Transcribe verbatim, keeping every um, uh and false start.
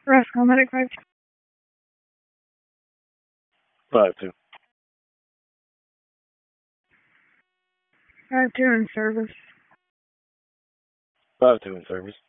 Roscoe Medic five two. Five two. Five two in service. Five two in service.